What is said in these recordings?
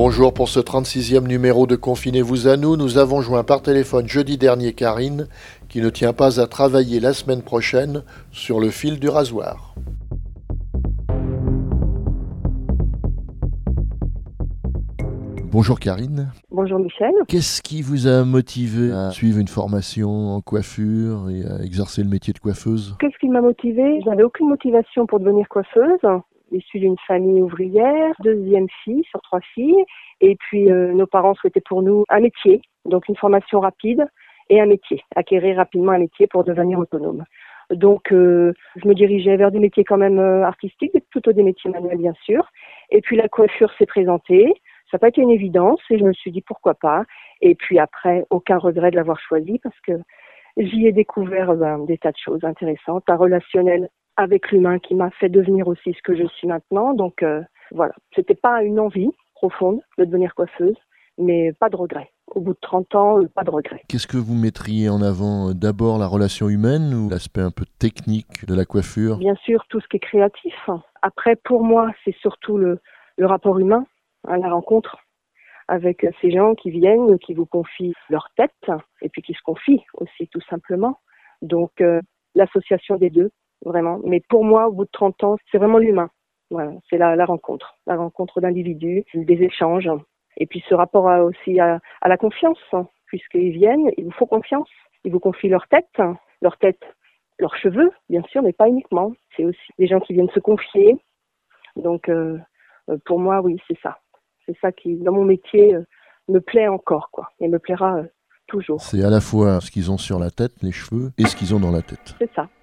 Bonjour, pour ce 36e numéro de Confinez-vous à nous avons joint par téléphone jeudi dernier Karine, qui ne tient pas à travailler la semaine prochaine sur le fil du rasoir. Bonjour Karine. Bonjour Michel. Qu'est-ce qui vous a motivé à suivre une formation en coiffure et à exercer le métier de coiffeuse? Qu'est-ce qui m'a motivée? Je n'avais aucune motivation pour devenir coiffeuse. Issue d'une famille ouvrière, deuxième fille sur 3 filles. Et puis nos parents souhaitaient pour nous un métier, donc une formation rapide et un métier, acquérir rapidement un métier pour devenir autonome. Donc je me dirigeais vers des métiers quand même artistiques, plutôt des métiers manuels bien sûr. Et puis la coiffure s'est présentée. Ça n'a pas été une évidence et je me suis dit pourquoi pas. Et puis après, aucun regret de l'avoir choisi parce que j'y ai découvert des tas de choses intéressantes, un relationnel avec l'humain qui m'a fait devenir aussi ce que je suis maintenant. Donc voilà, c'était pas une envie profonde de devenir coiffeuse, mais pas de regret. Au bout de 30 ans, pas de regret. Qu'est-ce que vous mettriez en avant? D'abord la relation humaine ou l'aspect un peu technique de la coiffure? Bien sûr, tout ce qui est créatif. Après, pour moi, c'est surtout le rapport humain, la rencontre avec ces gens qui viennent, qui vous confient leur tête et puis qui se confient aussi tout simplement. Donc l'association des deux, vraiment. Mais pour moi, au bout de 30 ans, c'est vraiment l'humain. Voilà, c'est la rencontre d'individus, des échanges. Et puis ce rapport aussi à la confiance, puisqu'ils viennent, ils vous font confiance. Ils vous confient leur tête, leurs cheveux, bien sûr, mais pas uniquement. C'est aussi des gens qui viennent se confier. Donc pour moi, oui, c'est ça. C'est ça qui, dans mon métier, me plaît encore, quoi. Et me plaira toujours. C'est à la fois ce qu'ils ont sur la tête, les cheveux, et ce qu'ils ont dans la tête. C'est ça.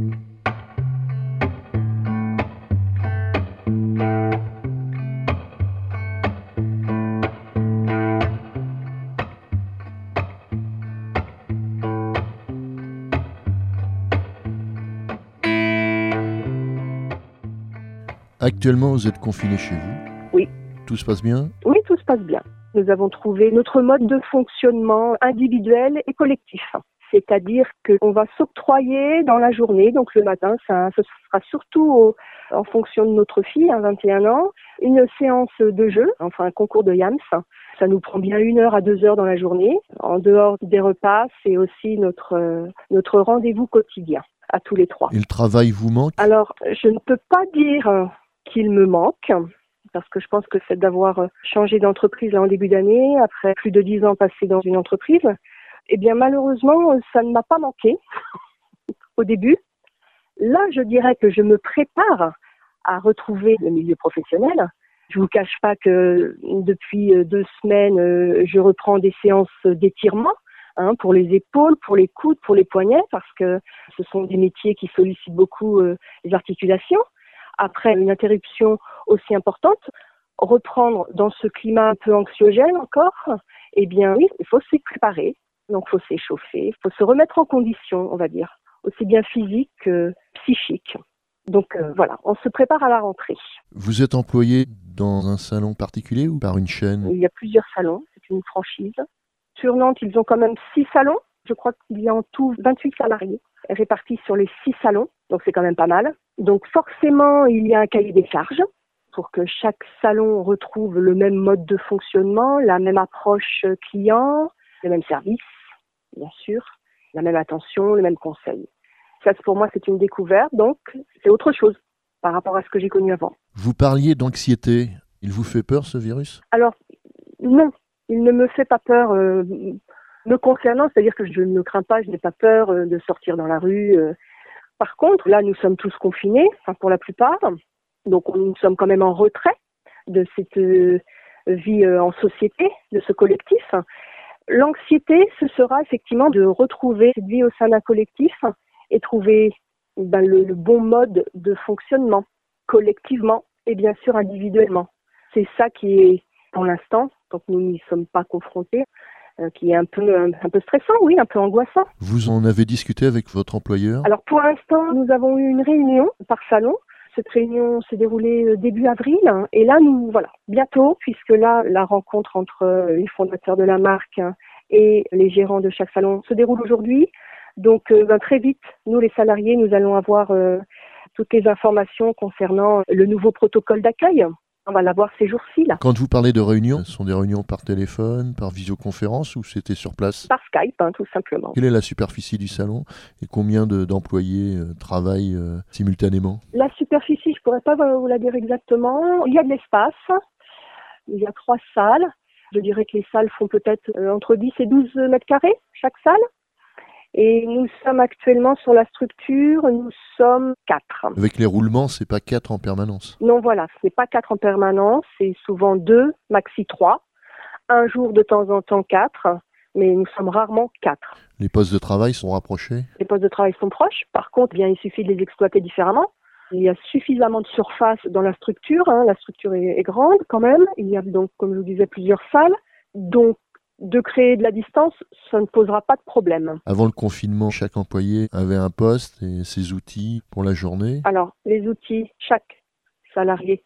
Actuellement, vous êtes confiné chez vous? Oui. Tout se passe bien? Oui, tout se passe bien. Nous avons trouvé notre mode de fonctionnement individuel et collectif. C'est-à-dire qu'on va s'octroyer dans la journée, donc le matin, ce sera surtout en fonction de notre fille, 21 ans, une séance de jeu, enfin un concours de yams. Ça nous prend bien 1 heure à 2 heures dans la journée. En dehors des repas, c'est aussi notre rendez-vous quotidien, à tous les 3. Et le travail vous manque? Alors, je ne peux pas dire qu'il me manque, parce que je pense que le fait d'avoir changé d'entreprise là en début d'année, après plus de 10 ans passés dans une entreprise, eh bien malheureusement, ça ne m'a pas manqué au début. Là, je dirais que je me prépare à retrouver le milieu professionnel. Je vous cache pas que depuis 2 semaines, je reprends des séances d'étirement pour les épaules, pour les coudes, pour les poignets, parce que ce sont des métiers qui sollicitent beaucoup les articulations. Après une interruption aussi importante, reprendre dans ce climat un peu anxiogène encore, eh bien oui, il faut s'y préparer. Donc il faut s'échauffer, il faut se remettre en condition, on va dire, aussi bien physique que psychique. Donc voilà, on se prépare à la rentrée. Vous êtes employé dans un salon particulier ou par une chaîne? Il y a plusieurs salons, c'est une franchise. Sur Nantes, ils ont quand même 6 salons. Je crois qu'il y a en tout 28 salariés répartis sur les 6 salons, donc c'est quand même pas mal. Donc forcément, il y a un cahier des charges pour que chaque salon retrouve le même mode de fonctionnement, la même approche client, le même service, bien sûr, la même attention, le même conseil. Ça, pour moi, c'est une découverte, donc c'est autre chose par rapport à ce que j'ai connu avant. Vous parliez d'anxiété. Il vous fait peur, ce virus? Alors, non, il ne me fait pas peur me concernant, c'est-à-dire que je ne crains pas, je n'ai pas peur de sortir dans la rue. Par contre, là, nous sommes tous confinés, enfin pour la plupart, donc nous sommes quand même en retrait de cette vie en société, de ce collectif. L'anxiété, ce sera effectivement de retrouver cette vie au sein d'un collectif et trouver le bon mode de fonctionnement, collectivement et bien sûr individuellement. C'est ça qui est, pour l'instant, tant que nous n'y sommes pas confrontés, qui est un peu stressant, oui, un peu angoissant. Vous en avez discuté avec votre employeur? Alors pour l'instant, nous avons eu une réunion par salon. Cette réunion s'est déroulée début avril et là, bientôt, puisque là, la rencontre entre les fondateurs de la marque et les gérants de chaque salon se déroule aujourd'hui. Donc très vite, nous les salariés, nous allons avoir toutes les informations concernant le nouveau protocole d'accueil On va l'avoir ces jours-ci, là. Quand vous parlez de réunions, ce sont des réunions par téléphone, par visioconférence ou c'était sur place? Par Skype, tout simplement. Quelle est la superficie du salon et combien d'employés travaillent simultanément? La superficie, je ne pourrais pas vous la dire exactement. Il y a de l'espace. Il y a 3 salles. Je dirais que les salles font peut-être entre 10 et 12 mètres carrés, chaque salle. Et nous sommes actuellement sur la structure, nous sommes 4. Avec les roulements, c'est pas 4 en permanence? Non, voilà, ce n'est pas 4 en permanence, c'est souvent 2, maxi 3. Un jour de temps en temps 4, mais nous sommes rarement 4. Les postes de travail sont rapprochés? Les postes de travail sont proches, par contre, il suffit de les exploiter différemment. Il y a suffisamment de surface dans la structure, la structure est grande quand même. Il y a donc, comme je vous disais, plusieurs salles, donc de créer de la distance, ça ne posera pas de problème. Avant le confinement, chaque employé avait un poste et ses outils pour la journée? Alors, les outils, chaque salarié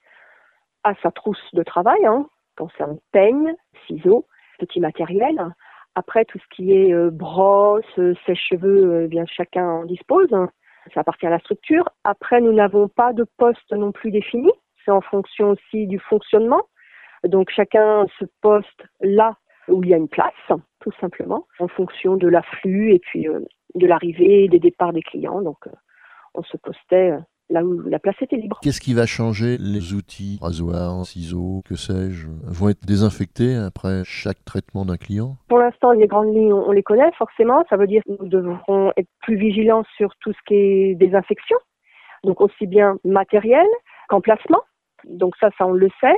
a sa trousse de travail, concerne peigne, ciseaux, petit matériel. Après, tout ce qui est brosse, sèche-cheveux, bien chacun en dispose. Ça appartient à la structure. Après, nous n'avons pas de poste non plus défini. C'est en fonction aussi du fonctionnement. Donc, chacun se poste là où il y a une place, tout simplement, en fonction de l'afflux et puis de l'arrivée et des départs des clients. Donc, on se postait là où la place était libre. Qu'est-ce qui va changer? Les outils, rasoirs, ciseaux, que sais-je, vont être désinfectés après chaque traitement d'un client? Pour l'instant, les grandes lignes, on les connaît forcément. Ça veut dire que nous devrons être plus vigilants sur tout ce qui est désinfection. Donc, aussi bien matériel qu'emplacement. Donc ça, on le sait.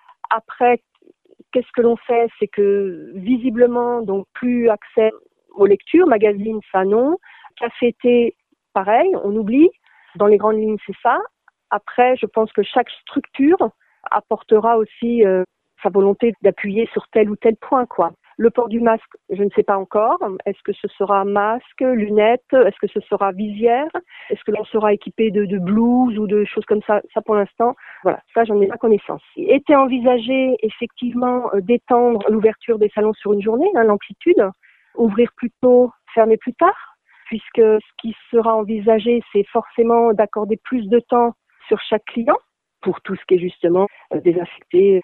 Après, qu'est-ce que l'on fait? C'est que visiblement, donc plus accès aux lectures, magazines, ça non. Café, thé, pareil, on oublie. Dans les grandes lignes, c'est ça. Après, je pense que chaque structure apportera aussi sa volonté d'appuyer sur tel ou tel point, quoi. Le port du masque, je ne sais pas encore. Est-ce que ce sera masque, lunettes? Est-ce que ce sera visière? Est-ce que l'on sera équipé de blouses ou de choses comme ça? Ça, pour l'instant, voilà, ça, j'en ai pas connaissance. Il était envisagé, effectivement, d'étendre l'ouverture des salons sur une journée, l'amplitude, ouvrir plus tôt, fermer plus tard, puisque ce qui sera envisagé, c'est forcément d'accorder plus de temps sur chaque client pour tout ce qui est justement désinfecté,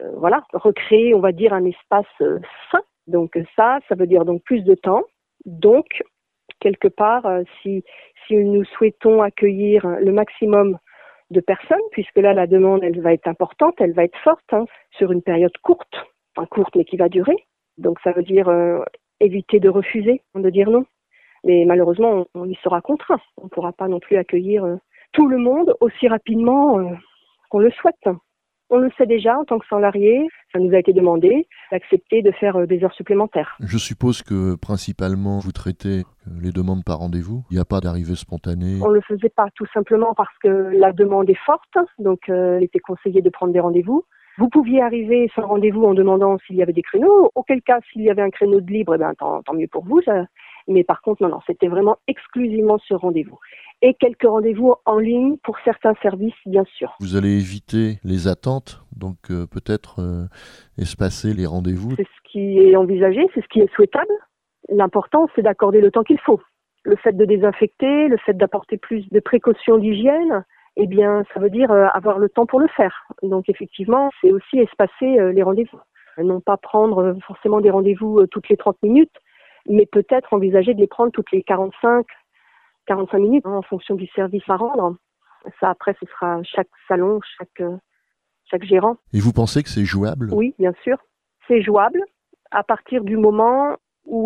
recréer, on va dire, un espace sain. Donc ça veut dire donc plus de temps. Donc, quelque part, si nous souhaitons accueillir le maximum de personnes, puisque là, la demande, elle va être importante, elle va être forte, sur une période courte, enfin courte, mais qui va durer. Donc ça veut dire éviter de refuser, de dire non. Mais malheureusement, on y sera contraint. On ne pourra pas non plus accueillir tout le monde aussi rapidement qu'on le souhaite. On le sait déjà en tant que salarié, ça nous a été demandé d'accepter de faire des heures supplémentaires. Je suppose que principalement vous traitez les demandes par rendez-vous. Il n'y a pas d'arrivée spontanée. On ne le faisait pas tout simplement parce que la demande est forte, donc il était conseillé de prendre des rendez-vous. Vous pouviez arriver sans rendez-vous en demandant s'il y avait des créneaux, auquel cas s'il y avait un créneau de libre, tant mieux pour vous. Mais par contre, non, c'était vraiment exclusivement sur rendez-vous. Et quelques rendez-vous en ligne pour certains services, bien sûr. Vous allez éviter les attentes, donc peut-être espacer les rendez-vous. C'est ce qui est envisagé, c'est ce qui est souhaitable. L'important, c'est d'accorder le temps qu'il faut. Le fait de désinfecter, le fait d'apporter plus de précautions d'hygiène, eh bien, ça veut dire avoir le temps pour le faire. Donc, effectivement, c'est aussi espacer les rendez-vous. Non pas prendre forcément des rendez-vous toutes les 30 minutes, mais peut-être envisager de les prendre toutes les 45 minutes en fonction du service à rendre. Ça, après, ce sera chaque salon, chaque gérant. Et vous pensez que c'est jouable? Oui, bien sûr. C'est jouable à partir du moment où,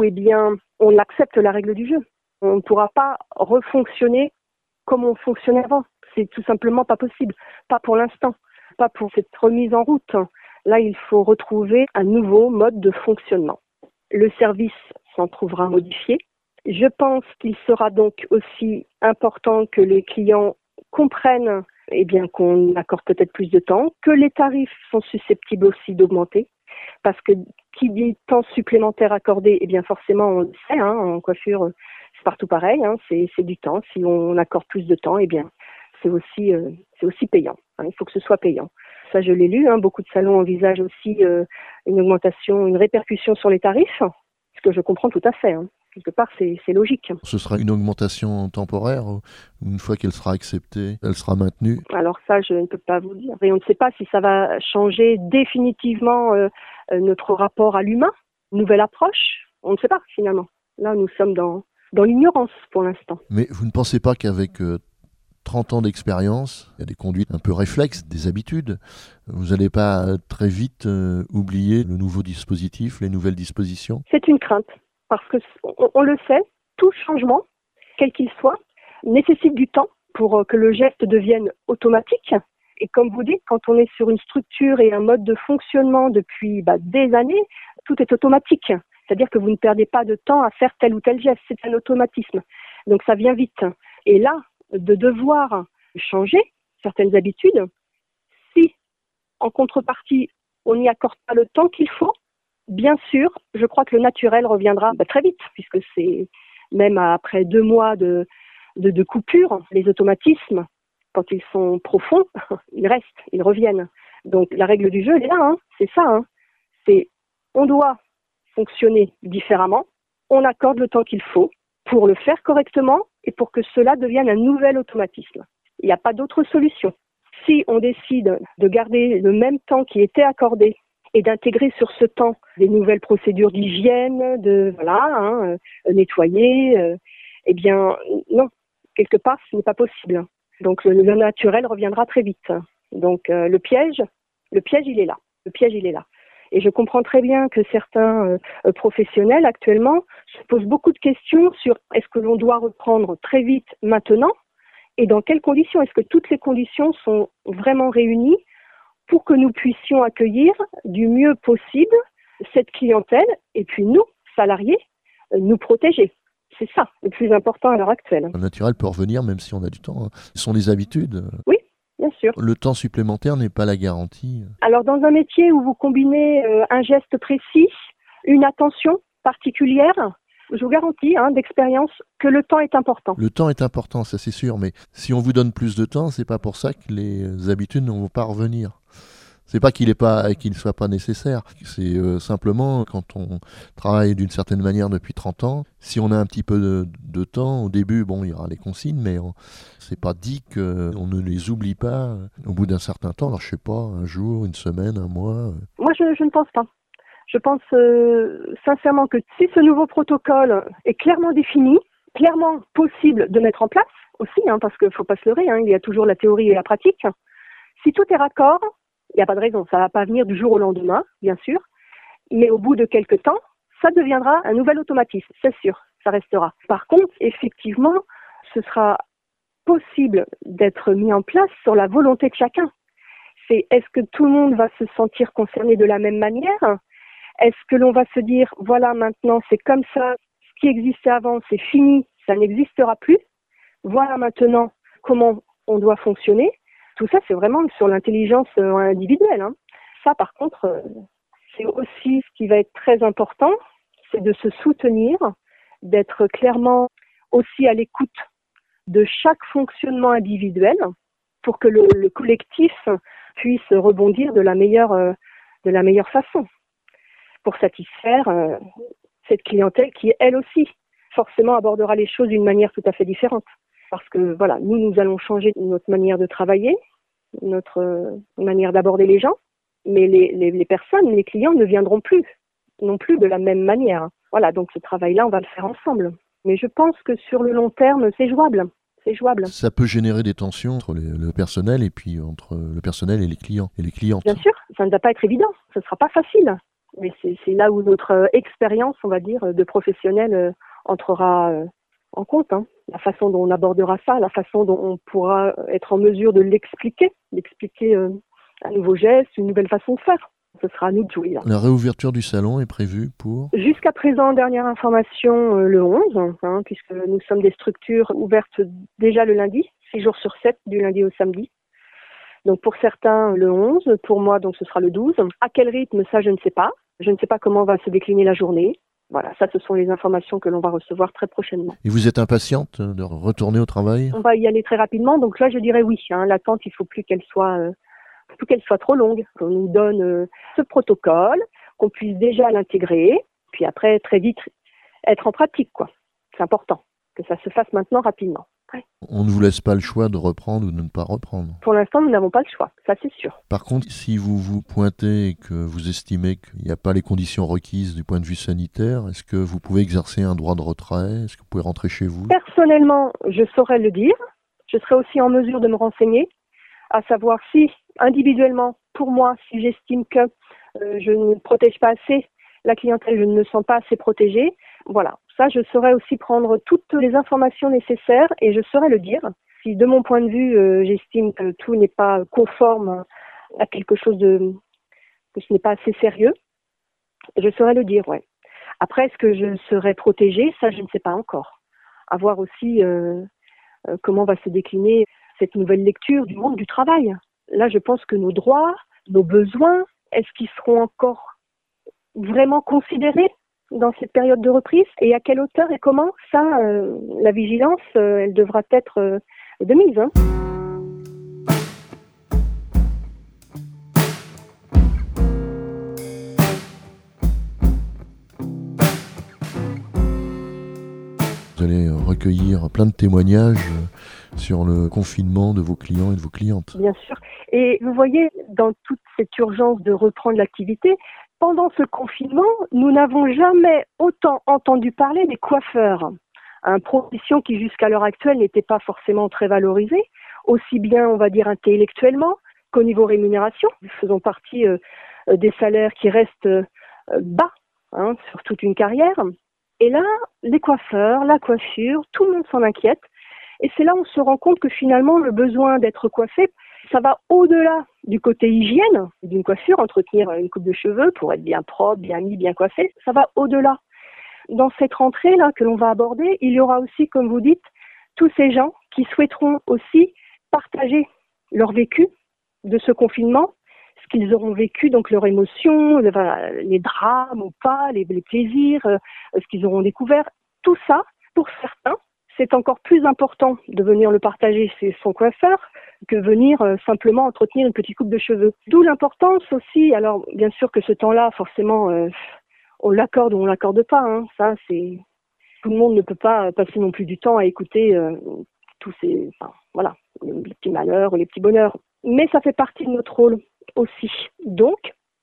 on accepte la règle du jeu. On ne pourra pas refonctionner comme on fonctionnait avant. C'est tout simplement pas possible. Pas pour l'instant. Pas pour cette remise en route. Là, il faut retrouver un nouveau mode de fonctionnement. Le service s'en trouvera modifié. Je pense qu'il sera donc aussi important que les clients comprennent qu'on accorde peut-être plus de temps, que les tarifs sont susceptibles aussi d'augmenter, parce que qui dit temps supplémentaire accordé, forcément on le sait, en coiffure c'est partout pareil, c'est du temps. Si on accorde plus de temps, c'est aussi payant. Il faut que ce soit payant. Ça, je l'ai lu. Beaucoup de salons envisagent aussi une augmentation, une répercussion sur les tarifs, ce que je comprends tout à fait. Quelque part, c'est logique. Ce sera une augmentation temporaire ou une fois qu'elle sera acceptée, elle sera maintenue? Alors ça, je ne peux pas vous dire. Et on ne sait pas si ça va changer définitivement notre rapport à l'humain. Nouvelle approche, on ne sait pas finalement. Là, nous sommes dans l'ignorance pour l'instant. Mais vous ne pensez pas qu'avec 30 ans d'expérience, il y a des conduites un peu réflexes, des habitudes, vous n'allez pas très vite oublier le nouveau dispositif, les nouvelles dispositions? C'est une crainte, parce que on le sait, tout changement, quel qu'il soit, nécessite du temps pour que le geste devienne automatique. Et comme vous dites, quand on est sur une structure et un mode de fonctionnement depuis des années, tout est automatique. C'est-à-dire que vous ne perdez pas de temps à faire tel ou tel geste, c'est un automatisme. Donc ça vient vite. Et là, de devoir changer certaines habitudes, si en contrepartie on n'y accorde pas le temps qu'il faut, bien sûr, je crois que le naturel reviendra très vite, puisque c'est même après 2 mois de coupure, les automatismes, quand ils sont profonds, ils restent, ils reviennent. Donc la règle du jeu, elle est là, c'est ça. C'est on doit fonctionner différemment, on accorde le temps qu'il faut pour le faire correctement et pour que cela devienne un nouvel automatisme. Il n'y a pas d'autre solution. Si on décide de garder le même temps qui était accordé et d'intégrer sur ce temps des nouvelles procédures d'hygiène, nettoyer, eh bien non, quelque part ce n'est pas possible. Donc le naturel reviendra très vite. Donc le piège il est là. Le piège il est là. Et je comprends très bien que certains professionnels actuellement se posent beaucoup de questions sur est-ce que l'on doit reprendre très vite maintenant et dans quelles conditions? Est-ce que toutes les conditions sont vraiment réunies pour que nous puissions accueillir du mieux possible cette clientèle et puis nous, salariés, nous protéger? C'est ça le plus important à l'heure actuelle. Le naturel peut revenir même si on a du temps. Ce sont des habitudes. Oui. Bien sûr. Le temps supplémentaire n'est pas la garantie. Alors, dans un métier où vous combinez un geste précis, une attention particulière, je vous garantis d'expérience que le temps est important. Le temps est important, ça c'est sûr, mais si on vous donne plus de temps, c'est pas pour ça que les habitudes ne vont pas revenir. C'est pas qu'il ne soit pas nécessaire. C'est simplement quand on travaille d'une certaine manière depuis 30 ans, si on a un petit peu de temps, au début, il y aura les consignes, mais c'est pas dit qu'on ne les oublie pas au bout d'un certain temps. Alors je sais pas, un jour, une semaine, un mois. Moi, je ne pense pas. Je pense sincèrement que si ce nouveau protocole est clairement défini, clairement possible de mettre en place aussi, parce qu'il ne faut pas se leurrer, il y a toujours la théorie et la pratique. Si tout est raccord, il n'y a pas de raison, ça ne va pas venir du jour au lendemain, bien sûr, mais au bout de quelques temps, ça deviendra un nouvel automatisme, c'est sûr, ça restera. Par contre, effectivement, ce sera possible d'être mis en place sur la volonté de chacun. C'est est-ce que tout le monde va se sentir concerné de la même manière? Est-ce que l'on va se dire, voilà, maintenant, c'est comme ça, ce qui existait avant, c'est fini, ça n'existera plus. Voilà maintenant comment on doit fonctionner. Tout ça, c'est vraiment sur l'intelligence individuelle. Ça, par contre, c'est aussi ce qui va être très important, c'est de se soutenir, d'être clairement aussi à l'écoute de chaque fonctionnement individuel pour que le collectif puisse rebondir de la meilleure façon pour satisfaire cette clientèle qui, elle aussi, forcément abordera les choses d'une manière tout à fait différente. Parce que voilà, nous allons changer notre manière de travailler, notre manière d'aborder les gens, mais les personnes, les clients ne viendront plus non plus de la même manière. Voilà, donc ce travail-là, on va le faire ensemble. Mais je pense que sur le long terme, c'est jouable. C'est jouable. Ça peut générer des tensions entre le personnel et puis entre le personnel et les clients et les clientes. Bien sûr, ça ne va pas être évident, ce ne sera pas facile. Mais c'est là où notre expérience, on va dire, de professionnel entrera en compte. La façon dont on abordera ça, la façon dont on pourra être en mesure de l'expliquer un nouveau geste, une nouvelle façon de faire. Ce sera à nous de jouer. Là. La réouverture du salon est prévue pour ? Jusqu'à présent, dernière information, le 11, puisque nous sommes des structures ouvertes déjà le lundi, 6 jours sur 7, du lundi au samedi. Donc pour certains, le 11, pour moi, donc ce sera le 12. À quel rythme, ça, je ne sais pas. Je ne sais pas comment va se décliner la journée. Voilà, ça, ce sont les informations que l'on va recevoir très prochainement. Et vous êtes impatiente de retourner au travail ? On va y aller très rapidement, donc là, je dirais oui. L'attente, il ne faut plus qu'elle soit trop longue. Qu'on nous donne ce protocole, qu'on puisse déjà l'intégrer, puis après, très vite, être en pratique, quoi. C'est important que ça se fasse maintenant rapidement. Ouais. On ne vous laisse pas le choix de reprendre ou de ne pas reprendre. Pour l'instant, nous n'avons pas le choix, ça c'est sûr. Par contre, si vous vous pointez et que vous estimez qu'il n'y a pas les conditions requises du point de vue sanitaire, est-ce que vous pouvez exercer un droit de retrait? Est-ce que vous pouvez rentrer chez vous? Personnellement, je saurais le dire. Je serais aussi en mesure de me renseigner, à savoir si, individuellement, pour moi, si j'estime que je ne protège pas assez la clientèle, je ne me sens pas assez protégée. Voilà, ça, je saurais aussi prendre toutes les informations nécessaires et je saurais le dire. Si, de mon point de vue, j'estime que tout n'est pas conforme à quelque chose que ce n'est pas assez sérieux, je saurais le dire, ouais. Après, est-ce que je serais protégée? Ça, je ne sais pas encore. À voir aussi comment va se décliner cette nouvelle lecture du monde du travail. Là, je pense que nos droits, nos besoins, est-ce qu'ils seront encore vraiment considérés dans cette période de reprise? Et à quelle hauteur et comment? Ça, la vigilance, elle devra être de mise. Hein. Vous allez recueillir plein de témoignages sur le confinement de vos clients et de vos clientes. Bien sûr. Et vous voyez, dans toute cette urgence de reprendre l'activité, pendant ce confinement, nous n'avons jamais autant entendu parler des coiffeurs. Une profession qui, jusqu'à l'heure actuelle, n'était pas forcément très valorisée, aussi bien, on va dire, intellectuellement qu'au niveau rémunération. Nous faisons partie des salaires qui restent bas sur toute une carrière. Et là, les coiffeurs, la coiffure, tout le monde s'en inquiète. Et c'est là où on se rend compte que finalement, le besoin d'être coiffé, ça va au-delà du côté hygiène d'une coiffure, entretenir une coupe de cheveux pour être bien propre, bien mis, bien coiffé. Ça va au-delà. Dans cette rentrée-là que l'on va aborder, il y aura aussi, comme vous dites, tous ces gens qui souhaiteront aussi partager leur vécu de ce confinement, ce qu'ils auront vécu, donc leur émotion, les drames ou pas, les plaisirs, ce qu'ils auront découvert. Tout ça, pour certains, c'est encore plus important de venir le partager chez son coiffeur que venir simplement entretenir une petite coupe de cheveux. D'où l'importance aussi, alors bien sûr que ce temps-là, forcément, on l'accorde ou on l'accorde pas. Hein. Ça, c'est tout le monde ne peut pas passer non plus du temps à écouter tous ces, les petits malheurs ou les petits bonheurs. Mais ça fait partie de notre rôle aussi. Donc,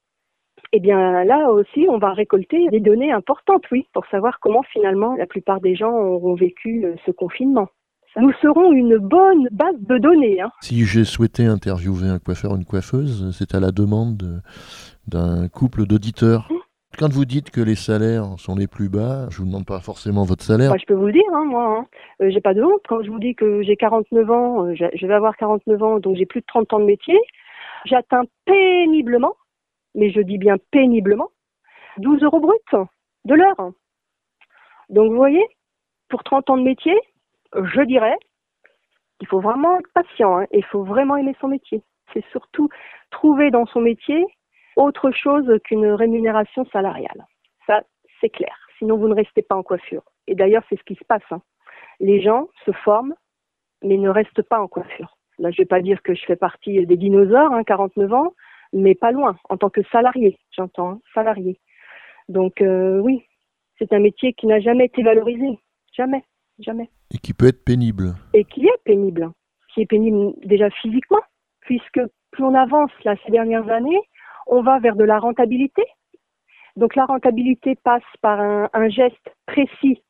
eh bien là aussi, on va récolter des données importantes, oui, pour savoir comment finalement la plupart des gens auront vécu ce confinement. Nous serons une bonne base de données. Hein. Si j'ai souhaité interviewer un coiffeur ou une coiffeuse, c'est à la demande d'un couple d'auditeurs. Quand vous dites que les salaires sont les plus bas, je vous demande pas forcément votre salaire. Je peux vous le dire, moi. J'ai pas de honte. Quand je vous dis que j'ai 49 ans, je vais avoir 49 ans, donc j'ai plus de 30 ans de métier. J'atteins péniblement, mais je dis bien péniblement, 12 € brut de l'heure. Donc vous voyez, pour 30 ans de métier, je dirais qu'il faut vraiment être patient. Il faut vraiment aimer son métier. C'est surtout trouver dans son métier autre chose qu'une rémunération salariale. Ça, c'est clair. Sinon, vous ne restez pas en coiffure. Et d'ailleurs, c'est ce qui se passe. Les gens se forment, mais ne restent pas en coiffure. Là, je ne vais pas dire que je fais partie des dinosaures, 49 ans, mais pas loin, en tant que salarié, j'entends, salarié. Donc, oui, c'est un métier qui n'a jamais été valorisé. Jamais, jamais. Et qui peut être pénible. Et qui est pénible. Qui est pénible déjà physiquement, puisque plus on avance là, ces dernières années, on va vers de la rentabilité. Donc la rentabilité passe par un geste précis,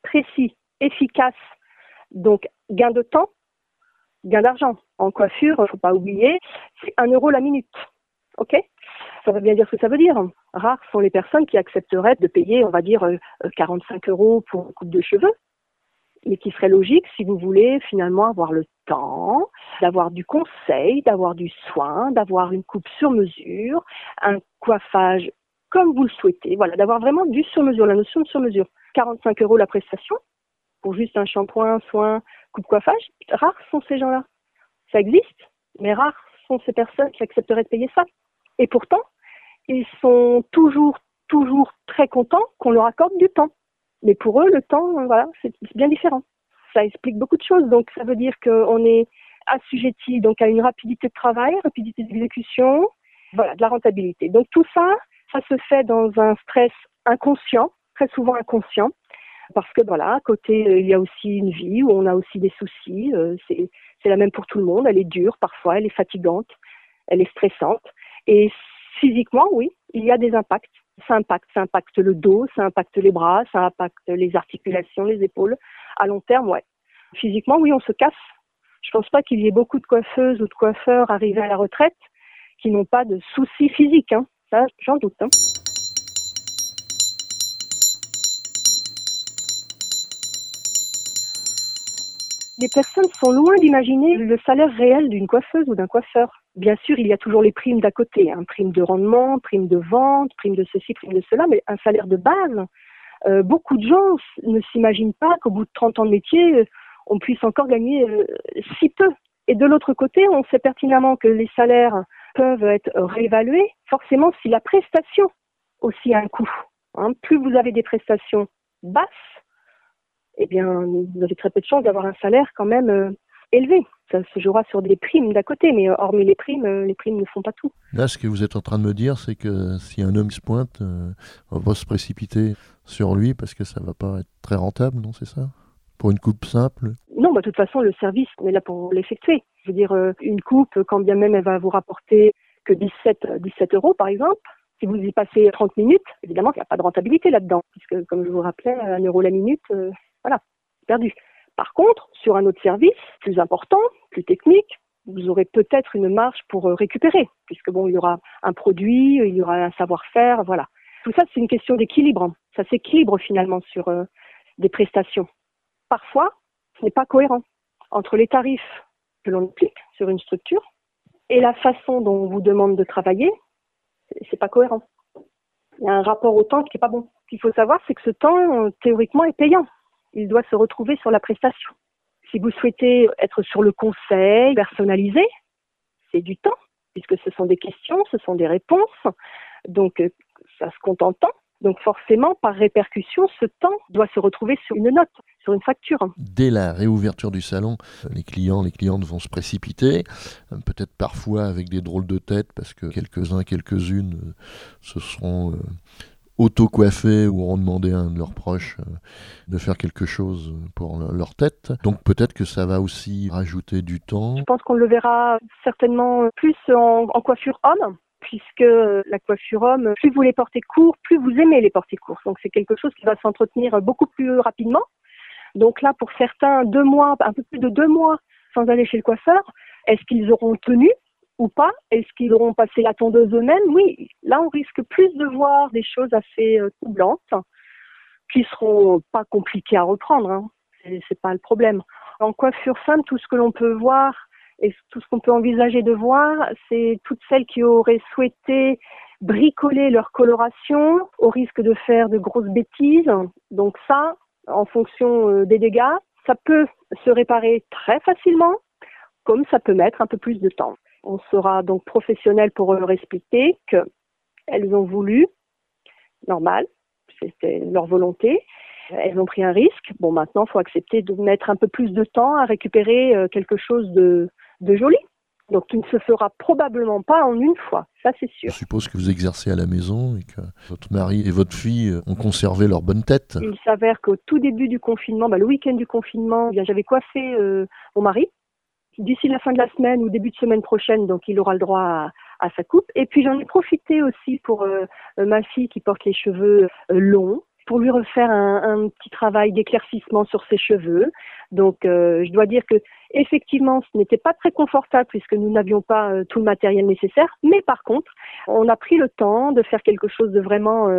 efficace. Donc gain de temps, gain d'argent. En coiffure, il ne faut pas oublier, c'est 1 € la minute. Ok ? Ça veut bien dire ce que ça veut dire. Rares sont les personnes qui accepteraient de payer, on va dire, 45 € pour une coupe de cheveux. Mais qui serait logique si vous voulez finalement avoir le temps, d'avoir du conseil, d'avoir du soin, d'avoir une coupe sur mesure, un coiffage comme vous le souhaitez. Voilà, d'avoir vraiment du sur mesure, la notion de sur mesure. 45 € la prestation pour juste un shampoing, soin, coupe coiffage. Rares sont ces gens-là. Ça existe, mais rares sont ces personnes qui accepteraient de payer ça. Et pourtant, ils sont toujours très contents qu'on leur accorde du temps. Mais pour eux, le temps, c'est bien différent. Ça explique beaucoup de choses. Donc, ça veut dire qu'on est assujetti donc à une rapidité de travail, rapidité d'exécution, de la rentabilité. Donc, tout ça, ça se fait dans un stress inconscient, très souvent inconscient. Parce que voilà, à côté, il y a aussi une vie où on a aussi des soucis. C'est la même pour tout le monde. Elle est dure parfois, elle est fatigante, elle est stressante. Et physiquement, oui, il y a des impacts. Ça impacte le dos, ça impacte les bras, ça impacte les articulations, les épaules. À long terme, ouais. Physiquement, oui, on se casse. Je pense pas qu'il y ait beaucoup de coiffeuses ou de coiffeurs arrivés à la retraite qui n'ont pas de soucis physiques. Hein. Ça, j'en doute. Hein. Les personnes sont loin d'imaginer le salaire réel d'une coiffeuse ou d'un coiffeur. Bien sûr, il y a toujours les primes d'à côté, hein, prime de rendement, prime de vente, prime de ceci, prime de cela, mais un salaire de base, beaucoup de gens ne s'imaginent pas qu'au bout de 30 ans de métier, on puisse encore gagner si peu. Et de l'autre côté, on sait pertinemment que les salaires peuvent être réévalués, forcément si la prestation aussi a un coût. Hein. Plus vous avez des prestations basses, eh bien, vous avez très peu de chances d'avoir un salaire quand même élevé. Ça se jouera sur des primes d'à côté, mais hormis les primes ne font pas tout. Là, ce que vous êtes en train de me dire, c'est que si un homme se pointe, on va se précipiter sur lui parce que ça va pas être très rentable, non, c'est ça? Pour une coupe simple? Non, de toute façon, le service, on est là pour l'effectuer. Je veux dire, une coupe, quand bien même elle va vous rapporter que 17 euros, par exemple, si vous y passez 30 minutes, évidemment qu'il n'y a pas de rentabilité là-dedans, puisque, comme je vous rappelais, 1 euro la minute, voilà, perdu. Par contre, sur un autre service, plus important, plus technique, vous aurez peut-être une marge pour récupérer, puisque bon, il y aura un produit, il y aura un savoir-faire, voilà. Tout ça, c'est une question d'équilibre. Ça s'équilibre finalement sur des prestations. Parfois, ce n'est pas cohérent entre les tarifs que l'on applique sur une structure et la façon dont on vous demande de travailler. C'est pas cohérent. Il y a un rapport au temps qui n'est pas bon. Ce qu'il faut savoir, c'est que ce temps, théoriquement, est payant. Il doit se retrouver sur la prestation. Si vous souhaitez être sur le conseil personnalisé, c'est du temps, puisque ce sont des questions, ce sont des réponses. Donc, ça se compte en temps. Donc forcément, par répercussion, ce temps doit se retrouver sur une note, sur une facture. Dès la réouverture du salon, les clientes vont se précipiter, peut-être parfois avec des drôles de tête, parce que quelques-unes se seront auto-coiffés ou auront demandé à un de leurs proches de faire quelque chose pour leur tête. Donc peut-être que ça va aussi rajouter du temps. Je pense qu'on le verra certainement plus en coiffure homme, puisque la coiffure homme, plus vous les portez courts, plus vous aimez les porter courts. Donc c'est quelque chose qui va s'entretenir beaucoup plus rapidement. Donc là, pour certains, 2 mois, un peu plus de 2 mois sans aller chez le coiffeur, est-ce qu'ils auront tenu ou pas? Est-ce qu'ils auront passé la tondeuse eux-mêmes? Oui, là on risque plus de voir des choses assez troublantes, qui seront pas compliquées à reprendre, hein. C'est pas le problème. En coiffure simple, tout ce que l'on peut voir et tout ce qu'on peut envisager de voir, c'est toutes celles qui auraient souhaité bricoler leur coloration au risque de faire de grosses bêtises. Donc ça, en fonction des dégâts, ça peut se réparer très facilement, comme ça peut mettre un peu plus de temps. On sera donc professionnel pour leur expliquer qu'elles ont voulu, normal, c'était leur volonté, elles ont pris un risque. Bon, maintenant, il faut accepter de mettre un peu plus de temps à récupérer quelque chose de joli. Donc, qui ne se fera probablement pas en une fois, ça c'est sûr. Je suppose que vous exercez à la maison et que votre mari et votre fille ont conservé leur bonne tête. Il s'avère qu'au tout début du confinement, le week-end du confinement, j'avais coiffé mon mari. D'ici la fin de la semaine ou début de semaine prochaine, donc il aura le droit à sa coupe. Et puis j'en ai profité aussi pour ma fille qui porte les cheveux longs, pour lui refaire un petit travail d'éclaircissement sur ses cheveux. Donc je dois dire que effectivement ce n'était pas très confortable puisque nous n'avions pas tout le matériel nécessaire, mais par contre on a pris le temps de faire quelque chose de vraiment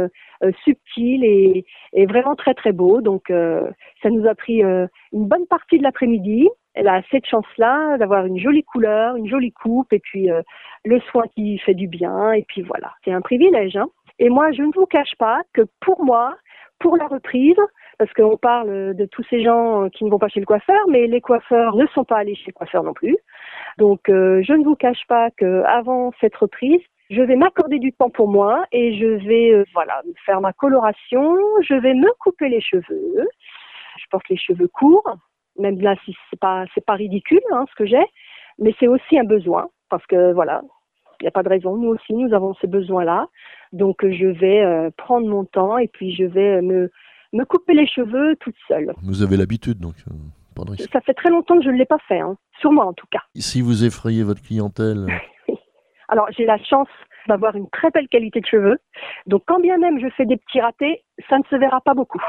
subtil et vraiment très très beau. Donc ça nous a pris une bonne partie de l'après-midi. Elle a cette chance-là d'avoir une jolie couleur, une jolie coupe et puis le soin qui fait du bien. Et puis voilà, c'est un privilège, hein. Et moi, je ne vous cache pas que pour moi, pour la reprise, parce qu'on parle de tous ces gens qui ne vont pas chez le coiffeur, mais les coiffeurs ne sont pas allés chez le coiffeur non plus. Donc, je ne vous cache pas qu'avant cette reprise, je vais m'accorder du temps pour moi et je vais faire ma coloration, je vais me couper les cheveux. Je porte les cheveux courts. Même là, si c'est pas ridicule hein, ce que j'ai, mais c'est aussi un besoin parce que voilà, il n'y a pas de raison. Nous aussi, nous avons ce besoin-là. Donc, je vais prendre mon temps et puis je vais me me couper les cheveux toute seule. Vous avez l'habitude, donc pas de risque. Ça fait très longtemps que je ne l'ai pas fait, sur moi en tout cas. Si vous effrayez votre clientèle... Alors, j'ai la chance d'avoir une très belle qualité de cheveux. Donc, quand bien même je fais des petits ratés, ça ne se verra pas beaucoup.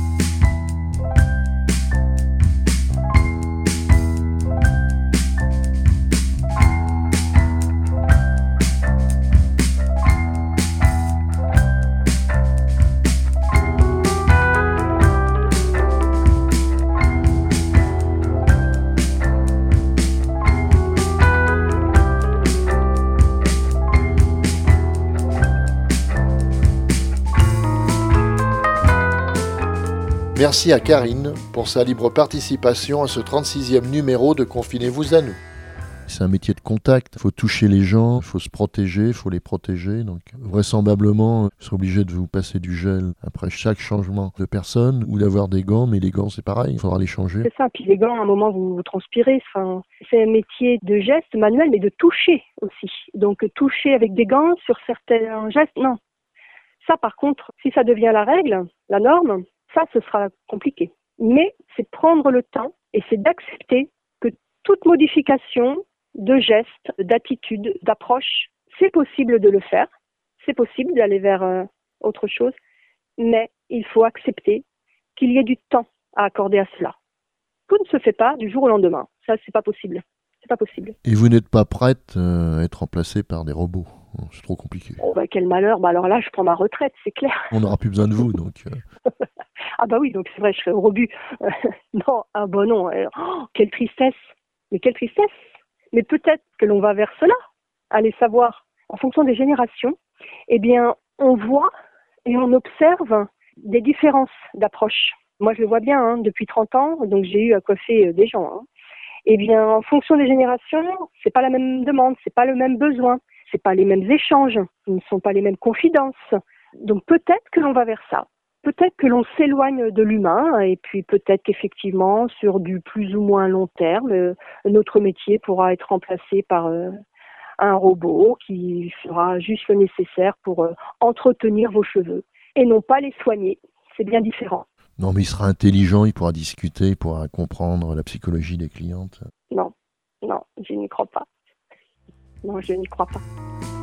Merci à Karine pour sa libre participation à ce 36e numéro de Confinez-vous à nous. C'est un métier de contact, il faut toucher les gens, il faut se protéger, il faut les protéger. Donc vraisemblablement, vous serez obligé de vous passer du gel après chaque changement de personne ou d'avoir des gants, mais les gants c'est pareil, il faudra les changer. C'est ça, puis les gants, à un moment vous transpirez. C'est un métier de geste manuel, mais de toucher aussi. Donc toucher avec des gants sur certains gestes, non. Ça par contre, si ça devient la règle, la norme, ça, ce sera compliqué. Mais c'est prendre le temps et c'est d'accepter que toute modification de geste, d'attitude, d'approche, c'est possible de le faire. C'est possible d'aller vers autre chose. Mais il faut accepter qu'il y ait du temps à accorder à cela. Tout ne se fait pas du jour au lendemain. Ça, c'est pas possible. C'est pas possible. Et vous n'êtes pas prête à être remplacée par des robots? C'est trop compliqué. Oh, quel malheur. Alors là, je prends ma retraite, c'est clair. On n'aura plus besoin de vous, donc... Ah oui, donc c'est vrai, je serai au rebut. Non, non. Quelle tristesse. Mais quelle tristesse. Mais peut-être que l'on va vers cela. Allez savoir, en fonction des générations, eh bien, on voit et on observe des différences d'approche. Moi, je le vois bien, depuis 30 ans, donc j'ai eu à coiffer des gens. Eh bien, en fonction des générations, c'est pas la même demande, c'est pas le même besoin, c'est pas les mêmes échanges, ce ne sont pas les mêmes confidences. Donc peut-être que l'on va vers ça. Peut-être que l'on s'éloigne de l'humain et puis peut-être qu'effectivement, sur du plus ou moins long terme, notre métier pourra être remplacé par un robot qui fera juste le nécessaire pour entretenir vos cheveux et non pas les soigner. C'est bien différent. Non, mais il sera intelligent, il pourra discuter, il pourra comprendre la psychologie des clientes. Non, je n'y crois pas. Non, je n'y crois pas.